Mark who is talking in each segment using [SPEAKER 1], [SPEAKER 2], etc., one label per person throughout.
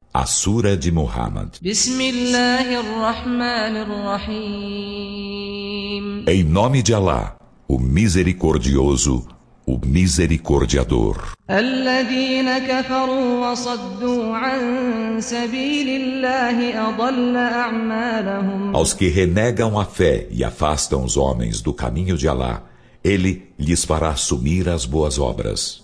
[SPEAKER 1] A Sura de Muhammad. Em nome de Alá, o Misericordioso, o Misericordiador. Aos que renegam a fé e afastam os homens do caminho de Alá, Ele lhes fará sumir as boas obras.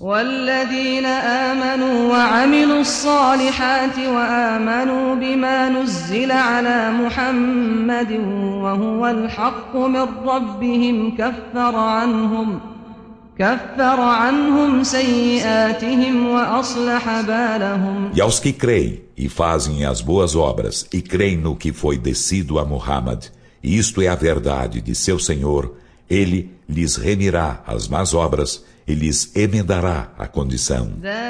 [SPEAKER 1] E aos que creem e fazem as boas obras e creem no que foi descido a Muhammad, e isto é a verdade de seu Senhor, Ele lhes remirá as más obras e lhes emendará a condição.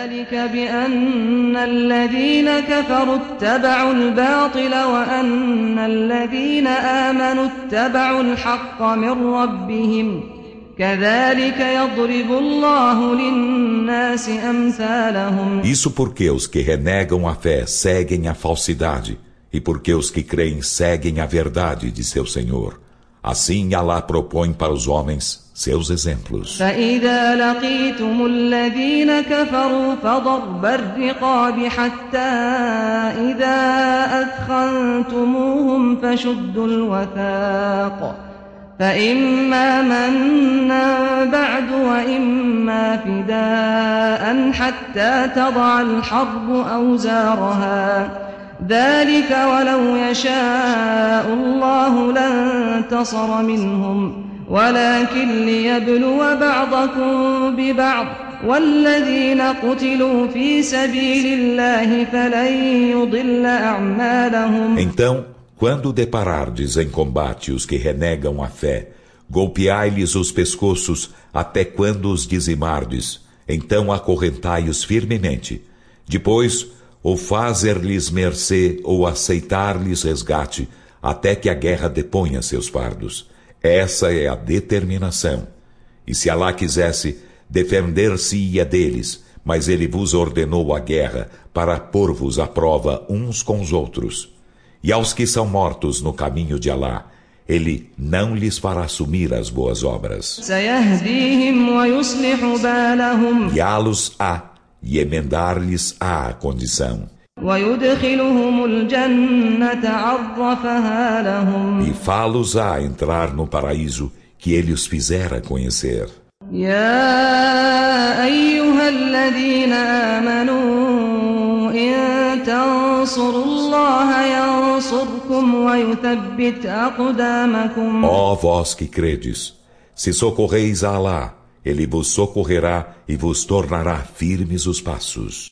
[SPEAKER 1] Isso porque os que renegam a fé seguem a falsidade, e porque os que creem seguem a verdade de seu Senhor. Assim Alá propõe para os homens seus exemplos.
[SPEAKER 2] فَإِذَا لَقِيتُمُ الَّذِينَ كَفَرُوا فَضَرْبَ الرِّقَابِ حَتَّى إِذَا أَثْخَنْتُمُوهُمْ فَشُدُّوا الْوَثَاقَ فَإِمَّا مَنًّا بَعْدُ وَإِمَّا فِدَاءً حَتَّى تَضَعَ الْحَرْبُ أَوْزَارَهَا ذلك ولو يشاء الله لانتصر منهم ولكن ليبلو بعضكم ببعض والذين قتلوا في سبيل الله فلن يضل أعمالهم.
[SPEAKER 1] Então, quando deparardes em combate os que renegam a fé, golpeai-lhes os pescoços até quando os dizimardes, então acorrentai-os firmemente. Depois, ou fazer-lhes mercê, ou aceitar-lhes resgate, até que a guerra deponha seus fardos. Essa é a determinação. E se Alá quisesse, defender-se-ia deles, mas Ele vos ordenou a guerra para pôr-vos à prova uns com os outros. E aos que são mortos no caminho de Alá, Ele não lhes fará sumir as boas obras. Guiá-los-á e emendar-lhes-á a condição. E fá-los a entrar no paraíso que Ele os fizera conhecer.
[SPEAKER 2] يا أيها الذين آمنوا إن تنصروا الله ينصركم ويثبت أقدامكم.
[SPEAKER 1] Ó vós que credes, se socorreis a Alá, Ele vos socorrerá e vos tornará firmes os passos.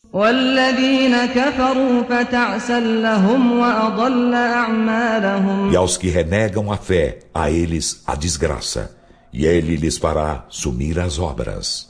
[SPEAKER 1] E aos que renegam a fé, a eles a desgraça, e Ele lhes fará sumir as obras.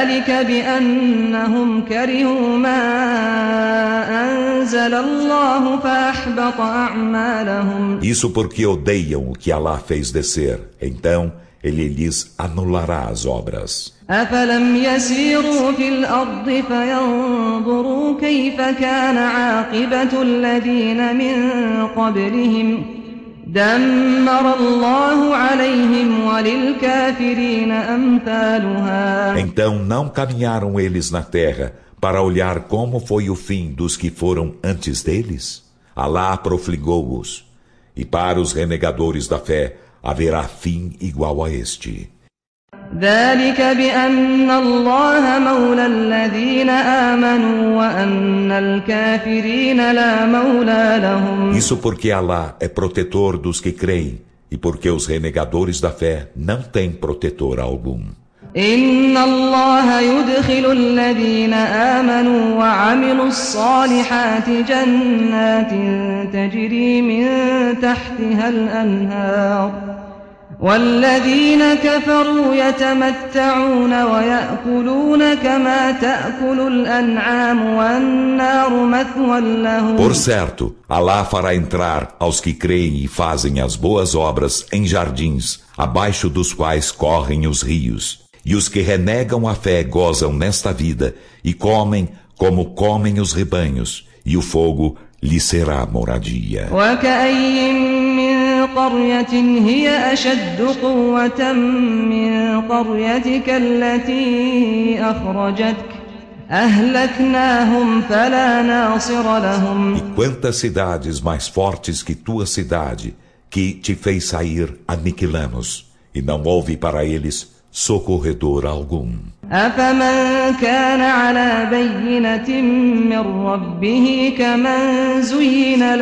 [SPEAKER 1] Isso porque odeiam o que Alá fez descer, então Ele lhes anulará as obras.
[SPEAKER 2] أفلم يسيروا في الأرض فينظروا كيف كان عاقبة الذين من قبلهم دمر الله عليهم وللكافرين أمثالها.
[SPEAKER 1] Então não caminharam eles na terra para olhar como foi o fim dos que foram antes deles? Alá profligou-os, e para os renegadores da fé haverá fim igual a este.
[SPEAKER 2] ذلك بأن الله مولى الذين آمنوا وأن الكافرين لا مولى لهم.
[SPEAKER 1] Isso porque Alá é protetor dos que creem e porque os renegadores da fé não têm protetor algum.
[SPEAKER 2] إن الله يدخل الذين آمنوا وعملوا الصالحات جنات تجري من تحتها الأنهار والذين كفروا يتمتعون ويأكلون كما تأكل الأنعام والنار مثوى لهم.
[SPEAKER 1] Por certo, Alá fará entrar aos que creem e fazem as boas obras em jardins, abaixo dos quais correm os rios. E os que renegam a fé gozam nesta vida e comem como comem os rebanhos, e o fogo lhe será moradia.
[SPEAKER 2] وكأي من قرية هي أشد قوة من قريتك التي أخرجتك أهلكناهم فلا ناصر لهم.
[SPEAKER 1] E quantas cidades mais fortes que tua cidade, que te fez sair, aniquilamos, e não houve para eles socorredor algum.
[SPEAKER 2] أفمن كان على بينة من ربه كمن زين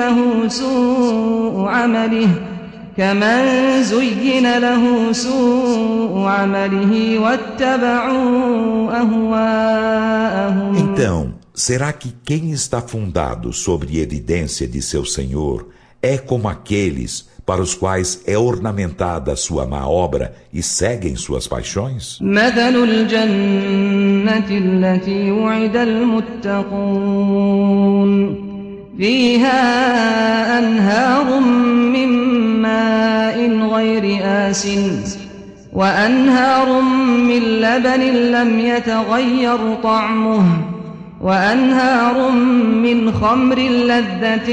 [SPEAKER 2] له سوء عمله واتبعوا أهواءهم.
[SPEAKER 1] Então, será que quem está fundado sobre evidência de seu Senhor é como aqueles para os quais é ornamentada sua má obra e seguem suas paixões?
[SPEAKER 2] مثل الجنة التي وعد المتقون فيها أنهار من ماء غير آسن وأنهار من لبن لم يتغير طعمه وأنهار من خمر لذة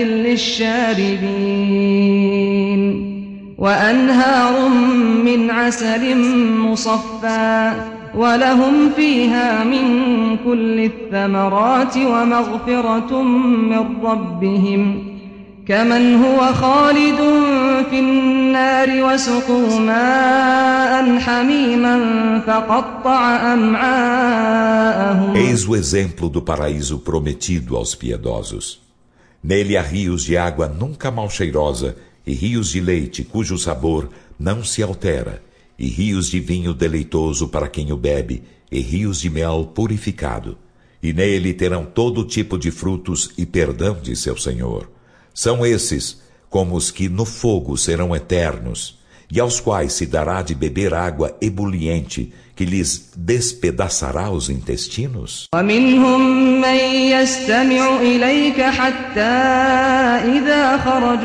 [SPEAKER 2] للشاربين وأنهار من عسل مصفى ولهم فيها من كل الثمرات ومغفرة من ربهم كمن هو خالد في النار وسقوا ماء حميما فقطع أمعاءهم.
[SPEAKER 1] Eis o exemplo do paraíso prometido aos piedosos. Nele há rios de água nunca mal cheirosa e rios de leite cujo sabor não se altera, e rios de vinho deleitoso para quem o bebe, e rios de mel purificado. E nele terão todo tipo de frutos e perdão de seu Senhor. São esses como os que no fogo serão eternos, e aos quais se dará de beber água ebuliente, que lhes despedaçará os intestinos.
[SPEAKER 2] ومنهم من يستمع إليك حتى إذا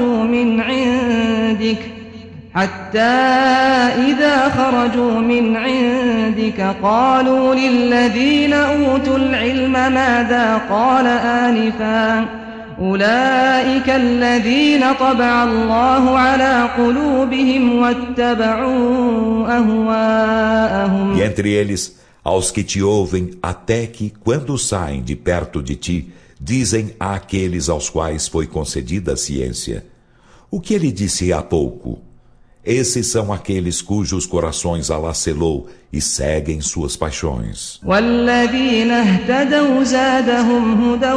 [SPEAKER 2] خرجوا من عندك قالوا للذين أوتوا العلم ماذا قال آنفا أولئك الذين طبع الله على قلوبهم واتبعوا أهواءهم.
[SPEAKER 1] E entre eles, aos que te ouvem, até que, quando saem de perto de ti, dizem àqueles aos quais foi concedida a ciência: o que ele disse há pouco? Esses são aqueles cujos corações Allah selou e seguem suas paixões.
[SPEAKER 2] والذين اهتدوا زادهم هدى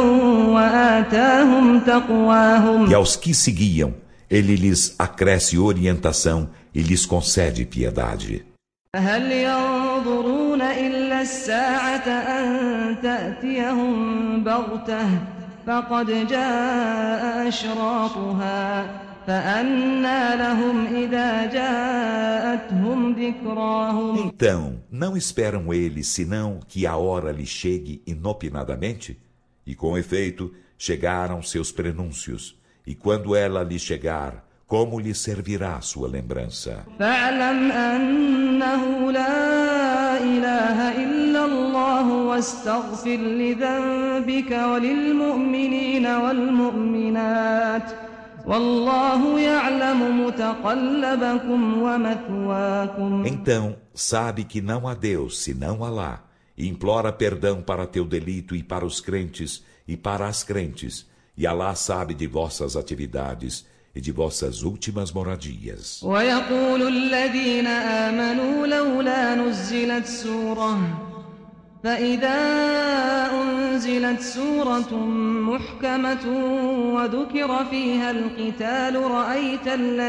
[SPEAKER 2] وآتاهم تقواهم.
[SPEAKER 1] E aos que seguiam, ele lhes acresce orientação e lhes concede piedade.
[SPEAKER 2] هل ينظرون إلا الساعة أن تأتيهم بغتة فقد جاء أشراطها فأنى لهم إذا جاءتهم ذكراهم.
[SPEAKER 1] Então, não esperam eles senão que a hora lhe chegue inopinadamente? E com efeito, chegaram seus prenúncios. E quando ela lhe chegar, como lhe servirá sua lembrança?
[SPEAKER 2] فاعلم أنه لا إله إلا الله واستغفر لذنبك وللمؤمنين والمؤمنات والله يعلم متقلبكم ومثواكم.
[SPEAKER 1] Então, sabe que não há Deus senão Alá, e implora perdão para teu delito e para os crentes e para as crentes, e Alá sabe de vossas atividades e de vossas últimas moradias.
[SPEAKER 2] ويقول الذين آمنوا لولا نزلت سورة فإذا أنزلت سورة محكمة وذكر فيها القتال رأيت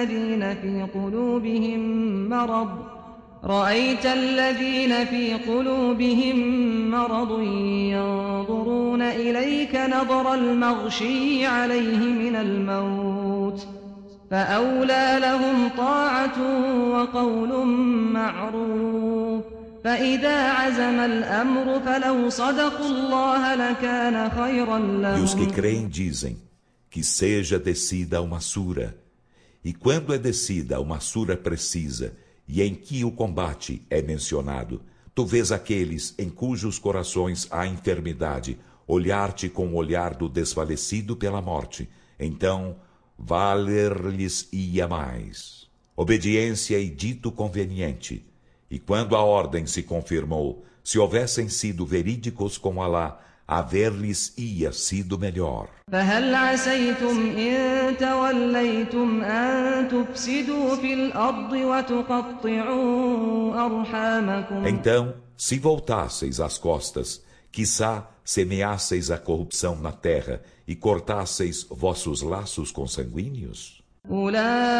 [SPEAKER 2] الذين في قلوبهم مرض ينظرون إليك نظر المغشي عليه من الموت فأولى لهم طاعة وقول معروف فإذا عزم الأمر فلو صدقوا الله لكان خيرا لهم.
[SPEAKER 1] E os que creem dizem que seja descida uma sura, e quando é descida uma sura precisa e em que o combate é mencionado, tu vês aqueles em cujos corações há enfermidade olhar-te com o olhar do desfalecido pela morte, então valer-lhes-ia mais obediência e dito conveniente. E quando a ordem se confirmou, se houvessem sido verídicos com Alá, haver-lhes-ia sido melhor.
[SPEAKER 2] فهل عسيتم إن توليتم أن تفسدوا في الأرض وتقطعوا أرحامكم.
[SPEAKER 1] Então, se voltasseis as costas, quiçá semeasseis a corrupção na terra e cortasseis vossos laços consanguíneos?
[SPEAKER 2] أولئك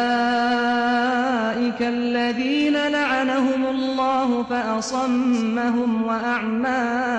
[SPEAKER 2] الذين لعنهم الله فأصمهم وأعمى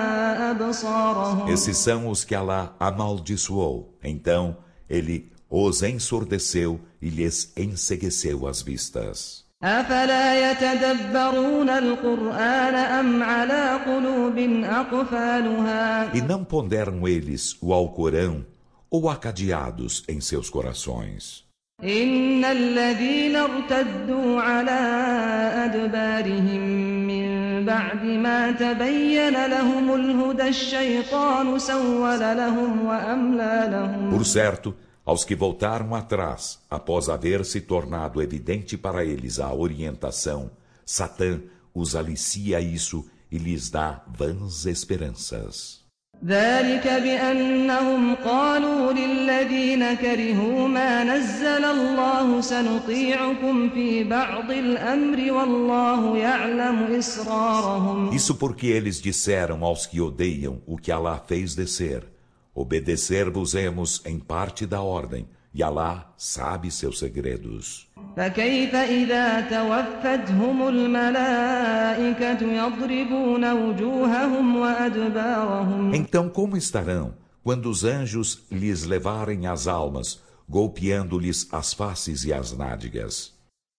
[SPEAKER 2] أبصارهم.
[SPEAKER 1] Esses são os que Alá amaldiçoou. Então, ele os ensurdeceu e lhes encegueceu as vistas.
[SPEAKER 2] أفلا يتدبرون القرآن أم على قلوب أقفالها.
[SPEAKER 1] E não ponderam eles o Alcorão ou acadeados em seus corações?
[SPEAKER 2] إن الذين ارتدوا على أدبارهم من بعد ما تبين لهم الهدى الشيطان سول لهم وأملى لهم.
[SPEAKER 1] Por certo, aos que voltaram atrás, após haver se tornado evidente para eles a orientação, Satã os alicia isso e lhes dá vãs esperanças.
[SPEAKER 2] ذلك بأنهم قالوا للذين كرهوا ما نزل الله سنطيعكم في بعض الأمر والله يعلم إسرارهم.
[SPEAKER 1] Isso porque eles disseram aos que odeiam o que Alá fez descer: obedecer-vos-emos em parte da ordem, e Alá sabe seus segredos.
[SPEAKER 2] فكيف إذا توفتهم الملائكة يضربون وجوههم وأدبارهم.
[SPEAKER 1] Então como estarão quando os anjos lhes levarem as almas, golpeando-lhes as faces e as nádegas?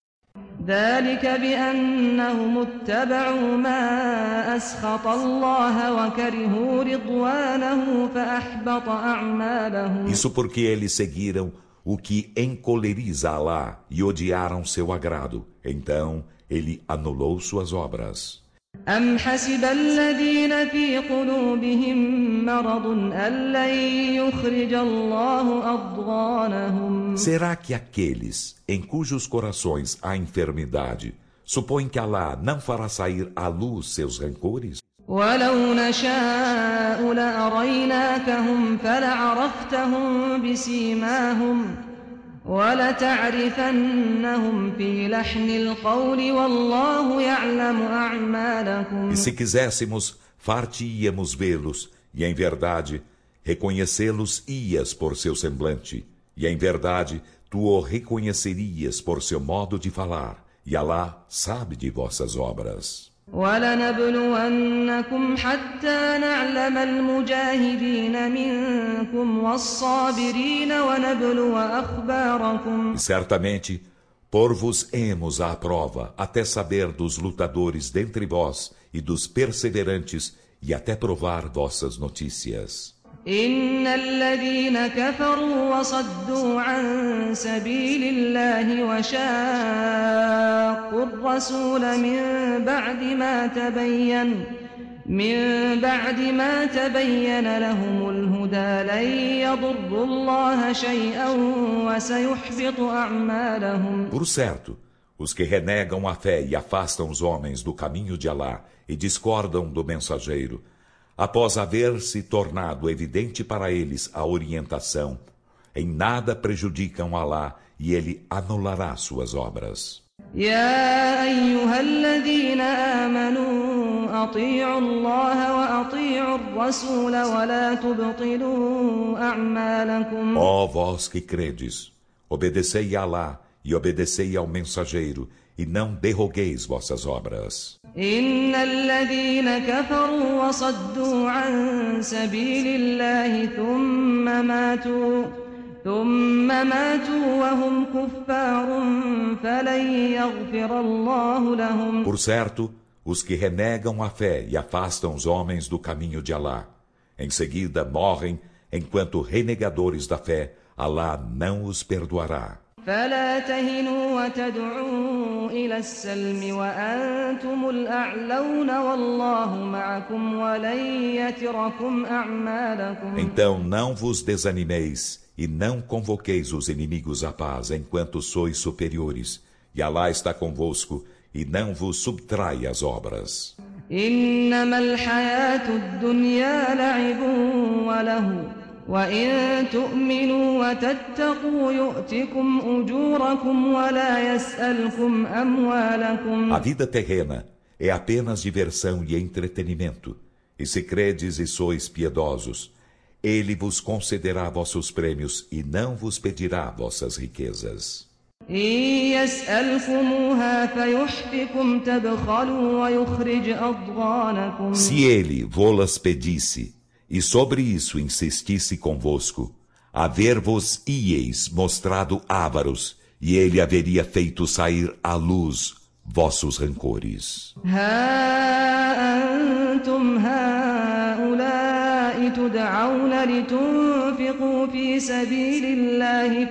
[SPEAKER 2] ذلك بأنهم اتبعوا ما أسخط الله وكرهوا رضوانه فأحبط أعمالهم.
[SPEAKER 1] Isso porque eles seguiram o que encoleriza Alá e odiaram seu agrado. Então ele anulou suas obras.
[SPEAKER 2] أم حسب الذين في قلوبهم مرض أن لن يخرج الله أضغانهم.
[SPEAKER 1] Será que aqueles em cujos corações há enfermidade supõem que Alá não fará sair à luz seus rancores?
[SPEAKER 2] ولو نشاء لأريناكهم فلعرفتهم بسيماهم ولتعرفنهم في لحن القول والله يعلم أعمالكم.
[SPEAKER 1] E se quiséssemos, far-te-íamos vê-los, e em verdade, reconhecê-los-ias por seu semblante, e em verdade, tu o reconhecerias por seu modo de falar, e Alá sabe de vossas obras.
[SPEAKER 2] ولنبلونكم حتى نعلم المجاهدين منكم والصابرين ونبلو أخباركم.
[SPEAKER 1] E certamente, pôr-vos-emos à prova, até saber dos lutadores dentre vós e dos perseverantes, e até provar vossas notícias.
[SPEAKER 2] إن الذين كفروا وصدوا عن سبيل الله وشاقوا الرسول من بعد ما تبين لهم الهدى لن يضروا الله شيئا وسيحبط أعمالهم.
[SPEAKER 1] Por certo, os que renegam a fé e afastam os homens do caminho de Alá e discordam do mensageiro, após haver se tornado evidente para eles a orientação, em nada prejudicam Alá e ele anulará suas obras.
[SPEAKER 2] يا أيها الذين آمنوا أطيعوا الله وأطيعوا الرسول ولا تبطلوا أعمالكم.
[SPEAKER 1] Ó vós que credes, obedecei a Alá e obedecei ao mensageiro, e não derrogueis vossas obras.
[SPEAKER 2] إن الذين كفروا وصدوا عن سبيل الله ثم ماتوا وهم كفار فلن يغفر الله لهم.
[SPEAKER 1] Por certo, os que renegam a fé e afastam os homens do caminho de Alá, em seguida morrem enquanto renegadores da fé, Alá não os perdoará.
[SPEAKER 2] فلا تهنوا وتدعوا إلى السلم وأنتم الأعلون والله معكم ولن يتركم أعمالكم.
[SPEAKER 1] Então não vos desanimeis e não convoqueis os inimigos à paz enquanto sois superiores, e Alá está convosco e não vos subtrai as obras.
[SPEAKER 2] إنما الحياة الدنيا لعب وله وإن تؤمنوا وتتقوا يؤتكم أجوركم ولا يسألكم أموالكم.
[SPEAKER 1] A vida terrena é apenas diversão e entretenimento, e se credes e sois piedosos, Ele vos concederá vossos prêmios e não vos pedirá vossas riquezas.
[SPEAKER 2] إن يسألكموها فيحفكم تبخلوا ويخرج أضغانكم.
[SPEAKER 1] Se Ele vô-las pedisse, e sobre isso insistisse convosco, haver-vos-íeis mostrado ávaros, e Ele haveria feito sair à luz vossos rancores.
[SPEAKER 2] ها أنتم هؤلاء تدعون لتنفقوا في سبيل الله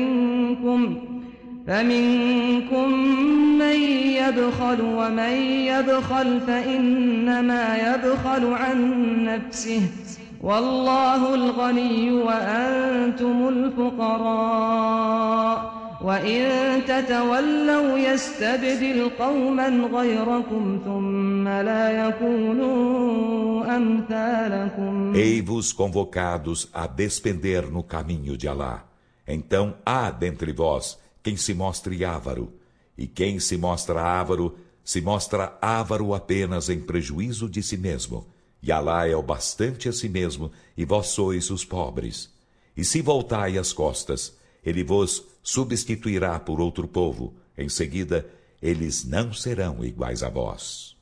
[SPEAKER 2] فمنكم من يبخل ومن يبخل فإنما يبخل عن نفسه والله الغني وأنتم الفقراء وإن تتولوا يستبدل قوما غيركم ثم لا يكونوا أمثالكم.
[SPEAKER 1] Ei-vos convocados a despender no caminho de Alá. Então há dentre vós quem se mostre avaro, e quem se mostra avaro apenas em prejuízo de si mesmo, e Alá é o bastante a si mesmo, e vós sois os pobres. E se voltai as costas, Ele vos substituirá por outro povo, em seguida, eles não serão iguais a vós.